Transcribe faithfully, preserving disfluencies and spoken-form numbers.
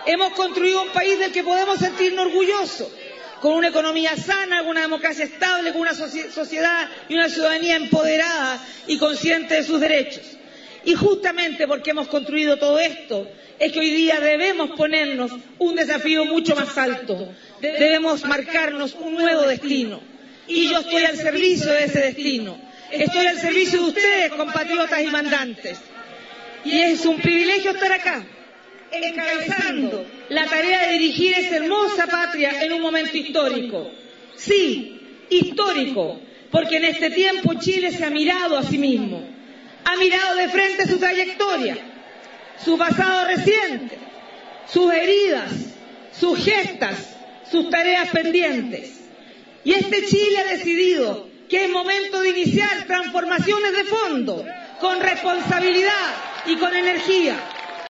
Hemos construido un país del que podemos sentirnos orgullosos, con una economía sana, con una democracia estable, con una sociedad y una ciudadanía empoderada y consciente de sus derechos. Y justamente porque hemos construido todo esto, es que hoy día debemos ponernos un desafío mucho más alto. Debemos marcarnos un nuevo destino. Y yo estoy al servicio de ese destino. Estoy al servicio de ustedes, compatriotas y mandantes. Y es un privilegio estar acá, encabezando la tarea de dirigir esa hermosa patria en un momento histórico. Sí, histórico, porque en este tiempo Chile se ha mirado a sí mismo. Ha mirado de frente su trayectoria, su pasado reciente, sus heridas, sus gestas, sus tareas pendientes. Y este Chile ha decidido que es momento de iniciar transformaciones de fondo, con responsabilidad y con energía.